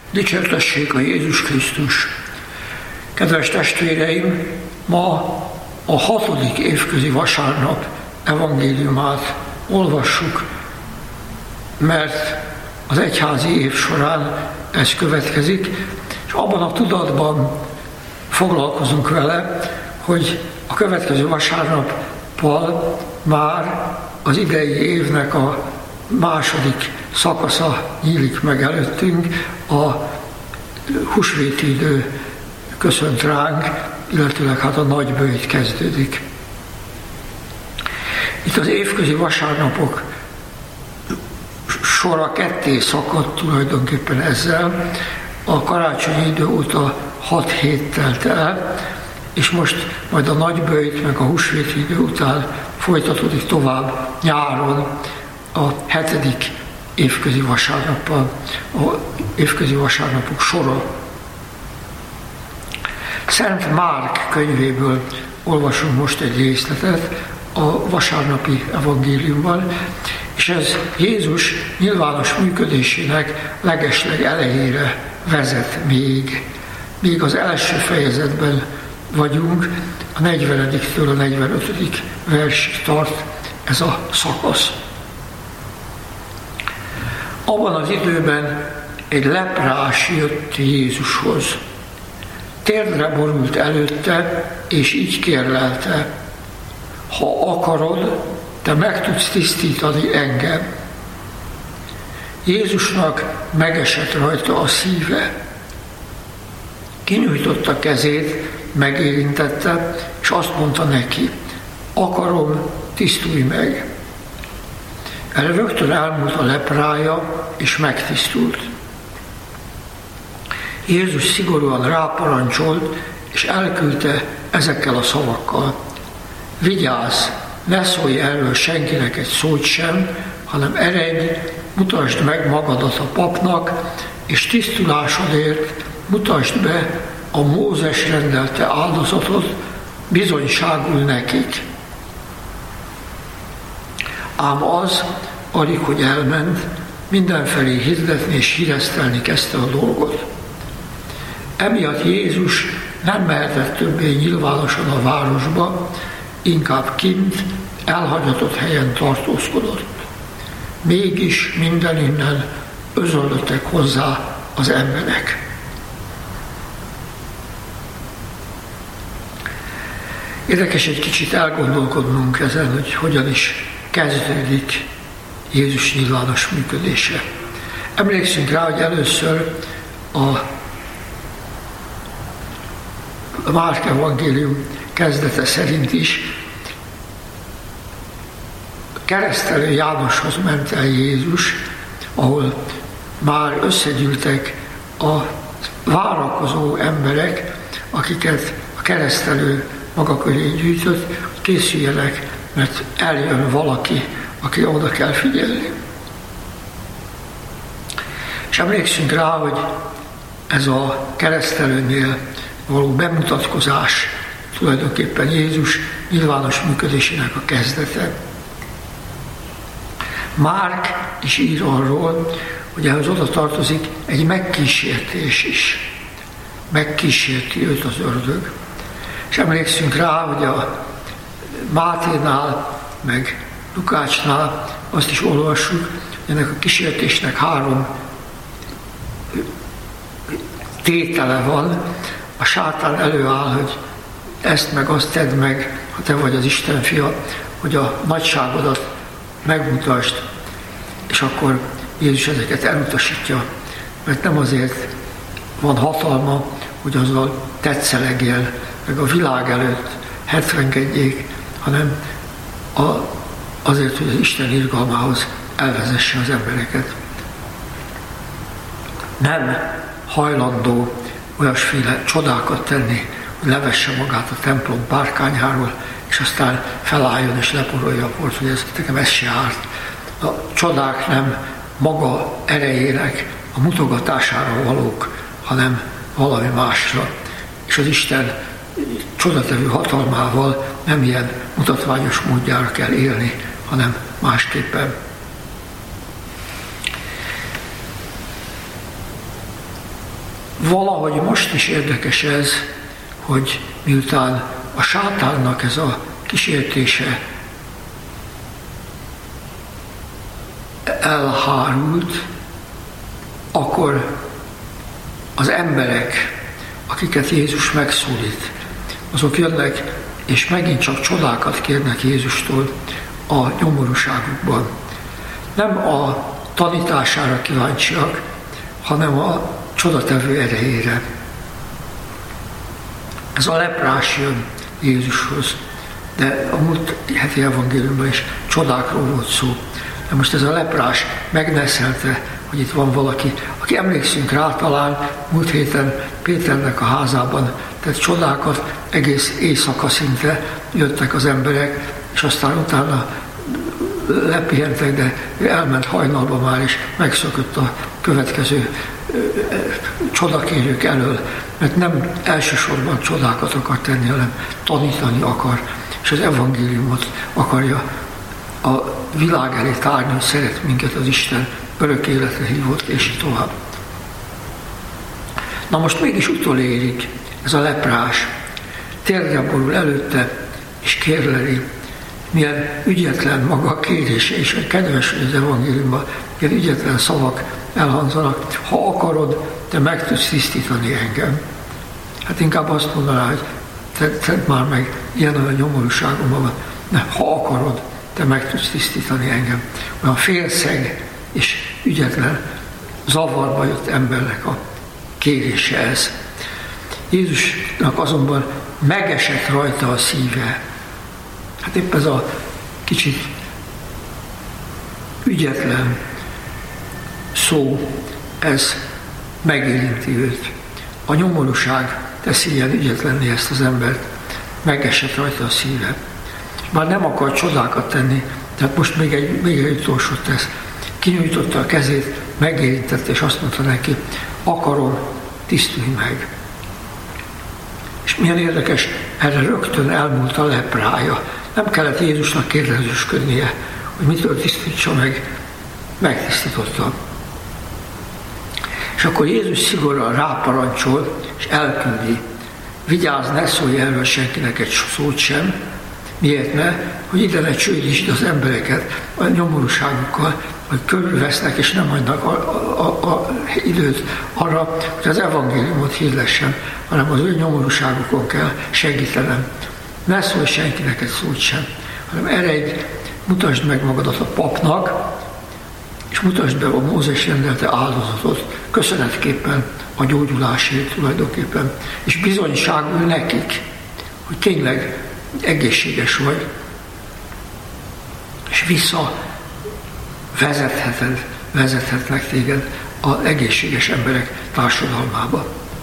Dicsértessék a Jézus Krisztus! Kedves testvéreim, ma a 6. évközi vasárnap evangéliumát olvassuk, mert az egyházi év során ez következik, és abban a tudatban foglalkozunk vele, hogy a következő vasárnappal már az idei évnek a második szakasza nyílik meg előttünk, a húsvéti idő köszönt ránk, illetőleg a nagyböjt kezdődik. Itt az évközi vasárnapok sora ketté szakadt tulajdonképpen ezzel, a karácsonyi idő óta 6 hét telt el, és most majd a nagyböjt meg a húsvéti idő után folytatódik tovább nyáron a 7. évközi vasárnappal, a évközi vasárnapok sora. Szent Márk könyvéből olvasunk most egy részletet a vasárnapi evangéliumban, és ez Jézus nyilvános működésének legesleg elejére vezet még az első fejezetben vagyunk, a 40-től a 45. versig tart ez a szakasz. Abban az időben egy leprás jött Jézushoz. Térdre borult előtte, és így kérlelte: ha akarod, te meg tudsz tisztítani engem. Jézusnak megesett rajta a szíve. Kinyújtotta kezét, megérintette, és azt mondta neki: akarom, tisztulj meg. Erre rögtön elmúlt a leprája, és megtisztult. Jézus szigorúan ráparancsolt, és elküldte ezekkel a szavakkal: vigyázz, ne szólj erről senkinek egy szót sem, hanem eredj, mutasd meg magadat a papnak, és tisztulásodért mutasd be a Mózes rendelte áldozatot bizonyságul nekik. Ám az, alig hogy elment, mindenfelé hirdetni és híresztelni kezdte a dolgot. Emiatt Jézus nem mehetett többé nyilvánosan a városba, inkább kint, elhagyatott helyen tartózkodott. Mégis mindeninnen özönlöttek hozzá az emberek. Érdekes egy kicsit elgondolkodnunk ezen, hogy hogyan is kezdődik Jézus nyilvános működése. Emlékszünk rá, hogy először a Márk evangélium kezdete szerint is keresztelő Jánoshoz ment el Jézus, ahol már összegyűltek a várakozó emberek, akiket a keresztelő maga köré gyűjtött, hogy készüljenek, mert eljön valaki, aki oda kell figyelni. És emlékszünk rá, hogy ez a keresztelőnél való bemutatkozás tulajdonképpen Jézus nyilvános működésének a kezdete. Márk is ír arról, hogy ehhez oda tartozik egy megkísértés is. Megkísérti őt az ördög. És emlékszünk rá, hogy a Máténál, meg Lukácsnál azt is olvassuk, hogy ennek a kísértésnek 3 tétele van. A sátán előáll, hogy ezt meg azt tedd meg, ha te vagy az Isten fia, hogy a nagyságodat megmutasd, és akkor Jézus ezeket elutasítja, mert nem azért van hatalma, hogy azzal tetszelegjél, meg a világ előtt hetvenkedjék, hanem azért, hogy az Isten irgalmához elvezesse az embereket. Nem hajlandó olyasféle csodákat tenni, hogy levesse magát a templom párkányáról, és aztán felálljon és leporolja a port, hogy nekem ez se árt. A csodák nem maga erejének a mutogatására valók, hanem valami másra. És az Isten csodatevő hatalmával nem ilyen mutatványos módjára kell élni, hanem másképpen. Valahogy most is érdekes ez, hogy miután a sátánnak ez a kísértése elhárult, akkor az emberek, akiket Jézus megszólít, azok jönnek, és megint csak csodákat kérnek Jézustól a nyomorúságukban. Nem a tanítására kíváncsiak, hanem a csodatevő erejére. Ez a leprás jön Jézushoz, de a múlt heti evangéliumban is csodákról volt szó. De most ez a leprás megneszelte, hogy itt van valaki, aki emlékszünk rá, talán múlt héten Péternek a házában tett csodákat, egész éjszaka szinte jöttek az emberek, és aztán utána lepihentek, de elment hajnalba már, és megszökött a következő csodakérők elől, mert nem elsősorban csodákat akar tenni, hanem tanítani akar, és az evangéliumot akarja a világ elé tárni, hogy szeret minket az Isten, örök életre hívott, és így tovább. Na most mégis utolérik ez a leprás, térdre borul előtte, és kérleli, milyen ügyetlen maga a kérése, és hogy kedves, hogy az evangéliumban ilyen ügyetlen szavak elhangzanak. Ha akarod, te meg tudsz tisztítani engem. Hát inkább azt mondaná, hogy tedd már meg, ilyen olyan nyomorúságomban van. De ha akarod, te meg tudsz tisztítani engem. Olyan félszeg és ügyetlen, zavarba jött embernek a kérése ez. Jézusnak azonban megesett rajta a szíve. Hát épp ez a kicsit ügyetlen szó, ez megérinti őt. A nyomorúság teszi ilyen ügyetlenné ezt az embert, megesett rajta a szíve. Már nem akar csodákat tenni, tehát most még egy utolsót tesz. Kinyújtotta a kezét, megérintette, és azt mondta neki, akarom, tisztulj meg. És milyen érdekes, erre rögtön elmúlt a leprája. Nem kellett Jézusnak kérdezősködnie, hogy mitől tisztítsa meg, megtisztította. És akkor Jézus szigorúan ráparancsol, és elküldi. Vigyázz, ne szólj erről senkinek egy szót sem. Miért ne? Hogy ide ne csődítsd az embereket a nyomorúságukkal, hogy körülvesznek, és nem adnak a időt arra, hogy az evangéliumot hirdessen, hanem az ő nyomorúságukon kell segítenem. Ne szólj senkinek egy szót sem, hanem eredj, mutasd meg magadat a papnak, és mutasd be a Mózes rendelte áldozatot, köszönetképpen a gyógyulásért tulajdonképpen, és bizonyságul nekik, hogy tényleg egészséges vagy, és vezethetnek téged az egészséges emberek társadalmába.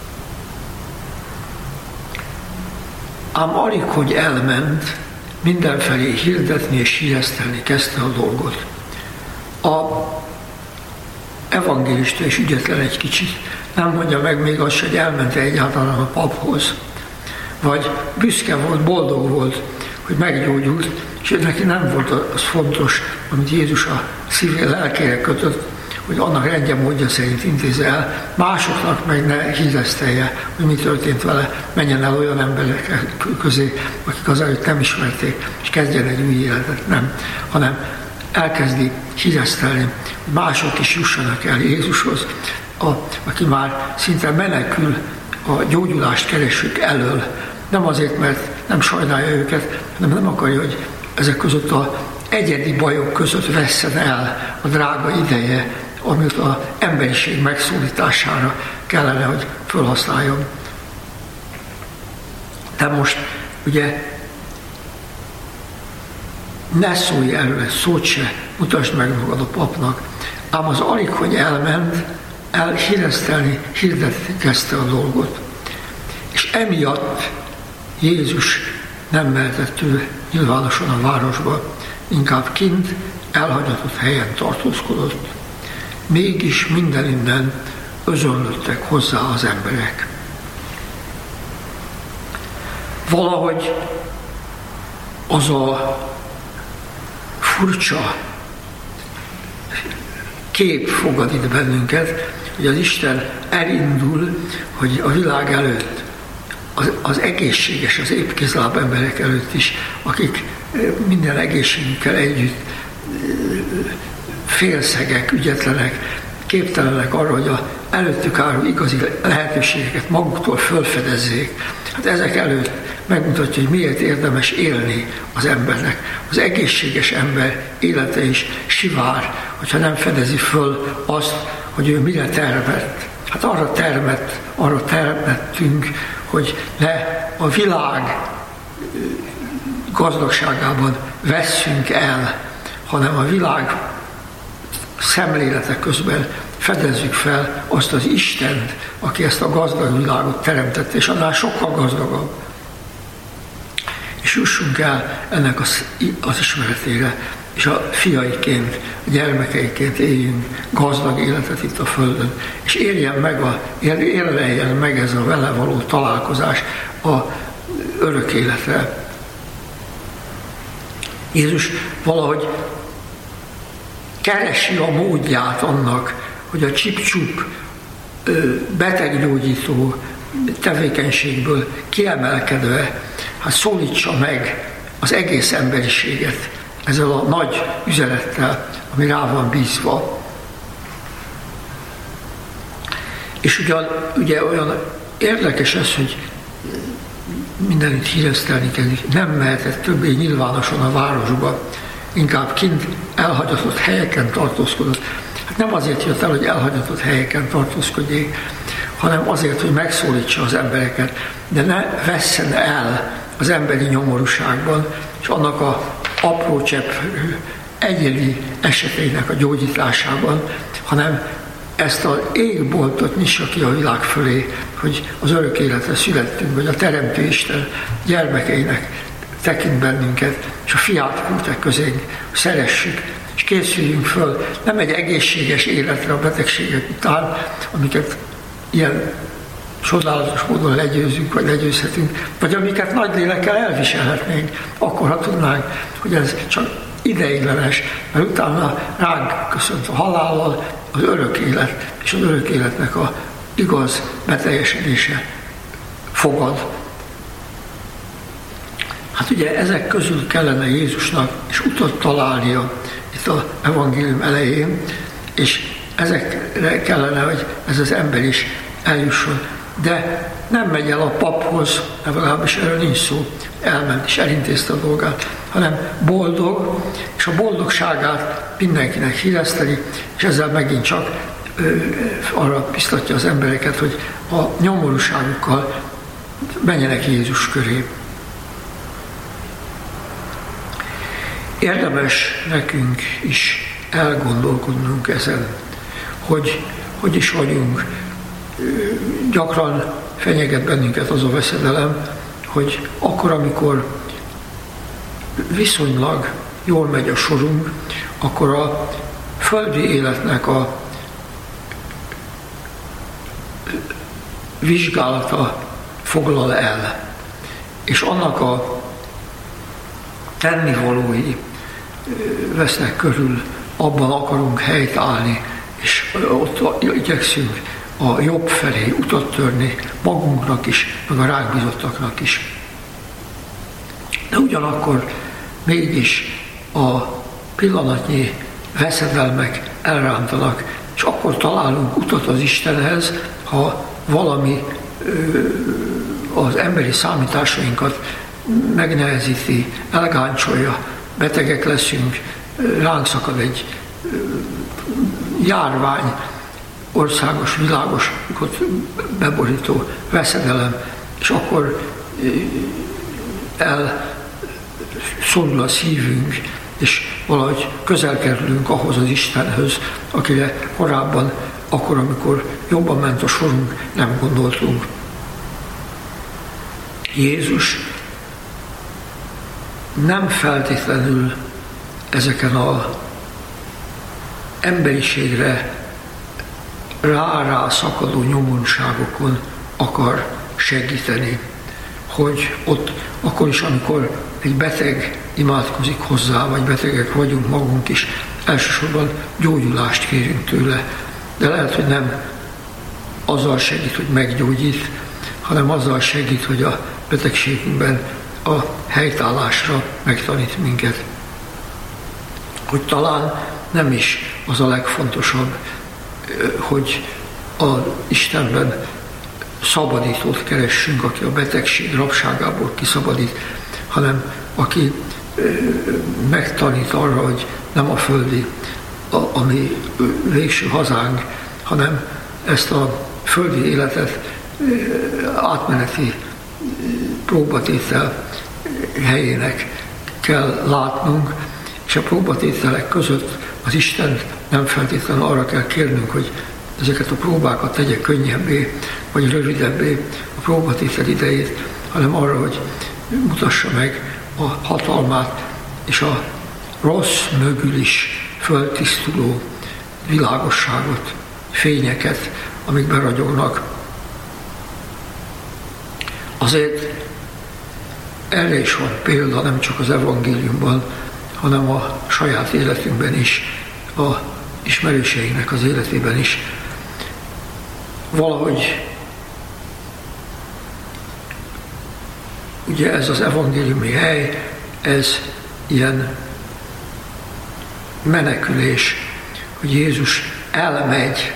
Ám alig, hogy elment, mindenfelé hirdetni és híresztelni kezdte a dolgot. A evangélista is ügyetlen egy kicsit, nem mondja meg még azt, hogy elment egyáltalán a paphoz, vagy büszke volt, boldog volt, hogy meggyógyult, és neki nem volt az fontos, amit Jézus a szívén lelkére kötött, hogy annak rendje módja szerint intézze el, másoknak meg ne híresztelje, hogy mi történt vele, menjen el olyan emberek közé, akik azelőtt nem ismerték, és kezdjen egy új életet, nem, hanem elkezdi híresztelni, hogy mások is jussanak el Jézushoz, aki már szinte menekül a gyógyulást keresők elől, nem azért, mert nem sajnálja őket, hanem nem akarja, hogy ezek között az egyedi bajok között vesszen el a drága ideje, amit az emberiség megszólítására kellene, hogy felhasználjon. De most ugye ne szólj erről egy szót se, mutasd meg magad a papnak, ám az alig, hogy elment, hirdetni kezdte a dolgot. És emiatt Jézus nem mehetett ő nyilvánosan a városba, inkább kint, elhagyatott helyen tartózkodott. Mégis mindeninnen özönlöttek hozzá az emberek. Valahogy az a furcsa kép fogad itt bennünket, hogy az Isten elindul, hogy a világ előtt, az egészséges, az épp kézláb emberek előtt is, akik minden egészségükkel együtt félszegek, ügyetlenek, képtelenek arra, hogy a előttük álló igazi lehetőségeket maguktól fölfedezzék. Hát ezek előtt megmutatja, hogy miért érdemes élni az embernek. Az egészséges ember élete is sivár, hogyha nem fedezi föl azt, hogy ő mire termett. Hát arra termettünk, hogy ne a világ gazdagságában vesszünk el, hanem a világ szemlélete közben fedezzük fel azt az Istent, aki ezt a gazdag világot teremtette, és annál sokkal gazdagabb. És jussunk el ennek az ismeretére, és a fiaiként, a gyermekeiként éljünk gazdag életet itt a Földön, és érleljen meg ez a vele való találkozás a örök életre. Jézus valahogy keresi a módját annak, hogy a csip-csup beteggyógyító tevékenységből kiemelkedve, hát szólítsa meg az egész emberiséget ezzel a nagy üzenettel, ami rá van bízva. És ugye olyan érdekes ez, hogy mindenütt híresztelnikedik, nem mehetett többé nyilvánosan a városba, inkább kint elhagyatott helyeken tartózkodott. Hát nem azért jött el, hogy elhagyatott helyeken tartózkodjék, hanem azért, hogy megszólítsa az embereket, de ne vesszen el az emberi nyomorúságban, és annak a apró csepp egyedi eseteinek a gyógyításában, hanem ezt az égboltot nyissa ki a világ fölé, hogy az örök életre születtünk, vagy a Teremtő Isten gyermekeinek tekint bennünket, és a fiát küldte közénk, szeressük, és készüljünk föl nem egy egészséges életre a betegségek után, amiket ilyen csodálatos módon legyőzünk, vagy legyőzhetünk, vagy amiket nagy lélekkel elviselhetnénk, akkor ha tudnánk, hogy ez csak ideiglenes, mert utána ránk köszönt a halállal az örök élet, és az örök életnek a igaz beteljesedése fogad. Hát ugye ezek közül kellene Jézusnak is utat találnia itt az evangélium elején, és ezekre kellene, hogy ez az ember is eljusson. De nem megy el a paphoz, legalábbis erről nincs szó, elment és elintézte a dolgát, hanem boldog, és a boldogságát mindenkinek híreszteli, és ezzel megint csak arra biztatja az embereket, hogy a nyomorúságukkal menjenek Jézus köré. Érdemes nekünk is elgondolkodnunk ezen, hogy is vagyunk. Gyakran fenyeget bennünket az a veszedelem, hogy akkor, amikor viszonylag jól megy a sorunk, akkor a földi életnek a vizsgálata foglal el, és annak a tennivalói vesznek körül, abban akarunk helyt állni, és ott igyekszünk a jobb felé utat törni magunknak is, meg a ránk bízottaknak is. De ugyanakkor mégis a pillanatnyi veszedelmek elrántanak, és akkor találunk utat az Istenhez, ha valami az emberi számításainkat megnehezíti, elgáncsolja, betegek leszünk, ránk szakad egy járvány, országos, világos, beborító veszedelem, és akkor elszorul a szívünk, és valahogy közel kerülünk ahhoz az Istenhöz, akire korábban, akkor, amikor jobban ment a sorunk, nem gondoltunk. Jézus nem feltétlenül ezeken az emberiségre rá szakadó nyomorúságokon akar segíteni, hogy ott akkor is, amikor egy beteg imádkozik hozzá, vagy betegek vagyunk magunk is, elsősorban gyógyulást kérünk tőle, de lehet, hogy nem azzal segít, hogy meggyógyít, hanem azzal segít, hogy a betegségünkben a helytállásra megtanít minket. Hogy talán nem is az a legfontosabb, hogy az Istenben szabadítót keressünk, aki a betegség rabságából kiszabadít, hanem aki megtanít arra, hogy nem a földi, a mi végső hazánk, hanem ezt a földi életet átmeneti próbatétel helyének kell látnunk, és a próbatételek között az Istent nem feltétlenül arra kell kérnünk, hogy ezeket a próbákat tegye könnyebbé, vagy rövidebbé a próbatétel idejét, hanem arra, hogy mutassa meg a hatalmát és a rossz mögül is föltisztuló világosságot, fényeket, amik beragyognak. Azért erre is van példa, nem csak az evangéliumban, hanem a saját életünkben is, a ismerőseinknek az életében is. Valahogy ugye ez az evangéliumi hely, ez ilyen menekülés, hogy Jézus elmegy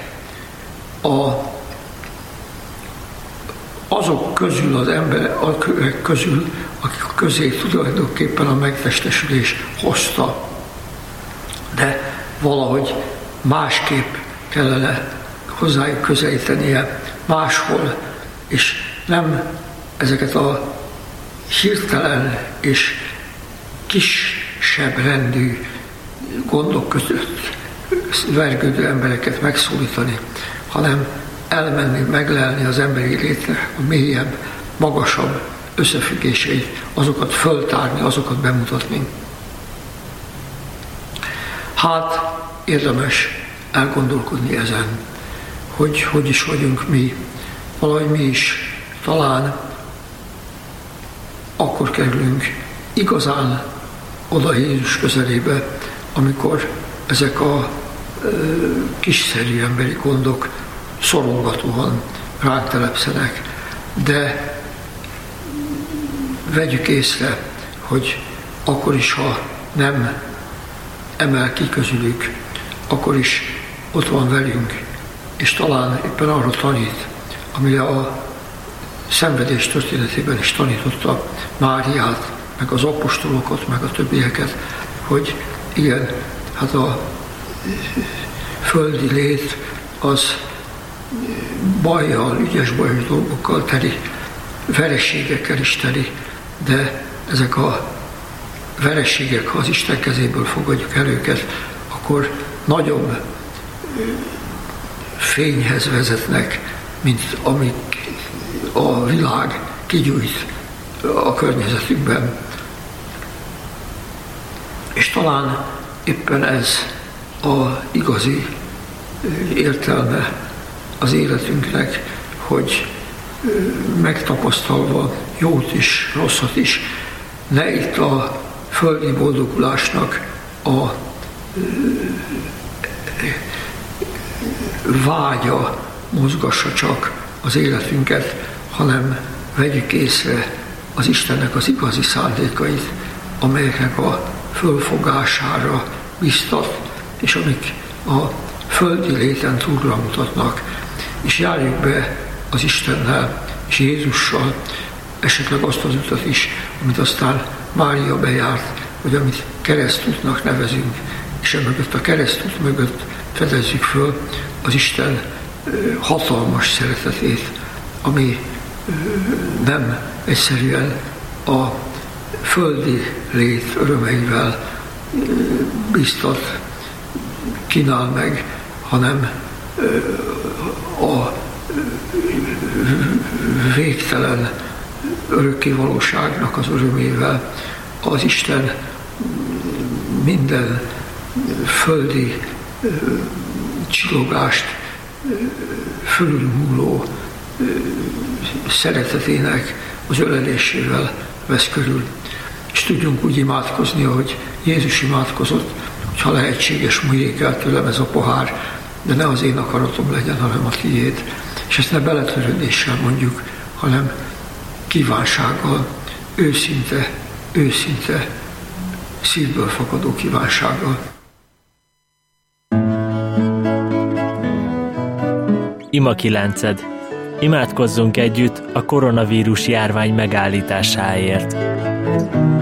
azok közül, az emberek közül, akik közé tulajdonképpen a megtestesülés hozta. De valahogy másképp kellene hozzájuk közelítenie, máshol, és nem ezeket a hirtelen és kisebb rendű gondok között vergődő embereket megszólítani, hanem elmenni, meglelni az emberi létre a mélyebb, magasabb összefüggéseit, azokat föltárni, azokat bemutatni. Hát érdemes elgondolkodni ezen, hogy is vagyunk mi. Valahogy mi is talán akkor kerülünk igazán oda Jézus közelébe, amikor ezek a kiszerű emberi gondok szorongatóan ránk telepszenek. De vegyük észre, hogy akkor is, ha nem emel ki közülük, akkor is ott van velünk, és talán éppen arra tanít, amire a szenvedés történetében is tanította Máriát, meg az apostolokat, meg a többieket, hogy igen, hát a földi lét az bajjal, ügyes bajos dolgokkal teli, vereségekkel is teli, de ezek a vereségek, ha az Isten kezéből fogadjuk el őket, akkor nagyobb fényhez vezetnek, mint amik a világ kigyújt a környezetükben. És talán éppen ez az igazi értelme az életünknek, hogy megtapasztalva jót is, rosszat is, ne itt a földi boldogulásnak a vágya mozgassa csak az életünket, hanem vegyük észre az Istennek az igazi szándékait, amelyeknek a fölfogására biztat, és amik a földi léten túlra mutatnak. És járjuk be az Istennel és Jézussal esetleg azt az utat is, amit aztán Mária bejárt, vagy amit keresztútnak nevezünk, és emögött a keresztút mögött fedezzük föl az Isten hatalmas szeretetét, ami nem egyszerűen a földi lét örömeivel biztat, kínál meg, hanem a végtelen örökké valóságnak az örömével, az Isten minden földi csillogást fölülmúló szeretetének az ölelésével vesz körül. És tudjunk úgy imádkozni, ahogy Jézus imádkozott, hogyha lehetséges, múljék el tőlem ez a pohár, de ne az én akaratom legyen, hanem a tiéd. És ezt ne beletörődéssel mondjuk, hanem kívánsággal, őszinte, szívből fakadó kívánsággal. Ima 9. Imádkozzunk együtt a koronavírus járvány megállításáért.